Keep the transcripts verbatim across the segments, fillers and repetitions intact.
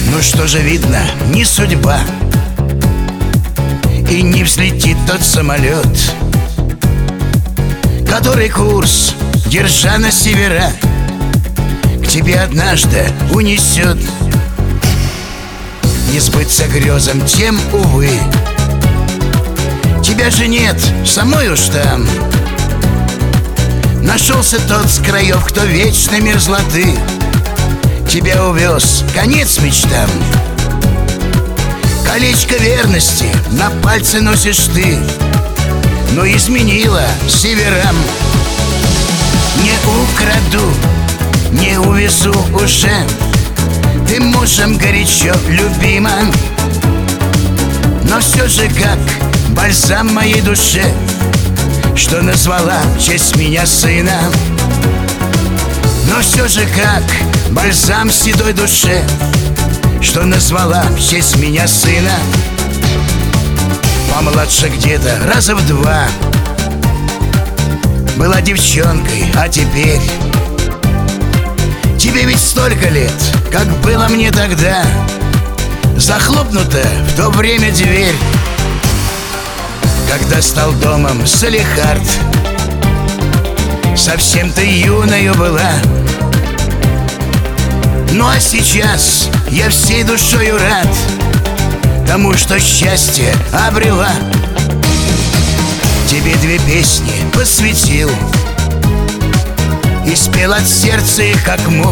Ну что же видно, не судьба, и не взлетит тот самолет, который курс, держа на севера, к тебе однажды унесет. Не сбыться грезам тем, увы, тебя же нет, самой уж там. Нашелся тот с краев, кто вечной мерзлоты тебя увез, конец мечтам. Колечко верности на пальце носишь ты, но изменила северам. Не украду, не увезу уже, ты мужем горячо любима, но все же как бальзам моей душе, что назвала в честь меня сына. Но все же как бальзам седой душе, что назвала в честь меня сына. Помладше где-то раза в два, была девчонкой, а теперь тебе ведь столько лет, как было мне тогда. Захлопнута в то время дверь, когда стал домом Салехард. Совсем ты юною была, ну а сейчас я всей душою рад тому, что счастье обрела. Тебе две песни посвятил и спел от сердца их как мог.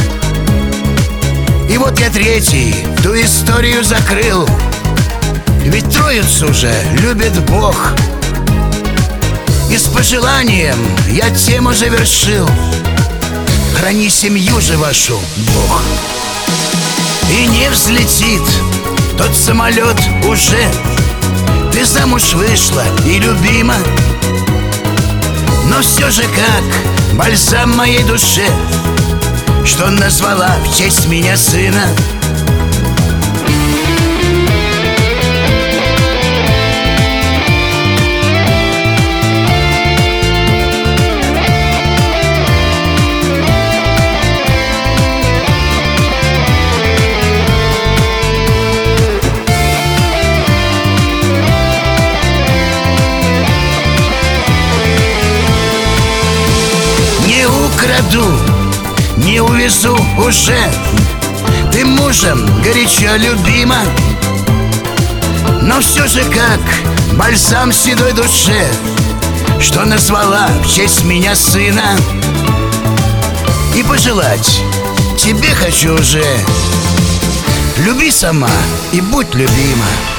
И вот я третий ту историю закрыл, ведь троицу же любит Бог. И с пожеланием я тему завершил: храни семью же вашу, Бог. И не взлетит тот самолет уже, ты замуж вышла и любима, но все же как бальзам моей душе, что назвала в честь меня сына. Украду, не увезу уже, ты мужем горячо любима, но все же как бальзам седой душе, что назвала в честь меня сына. И пожелать тебе хочу уже: люби сама и будь любима.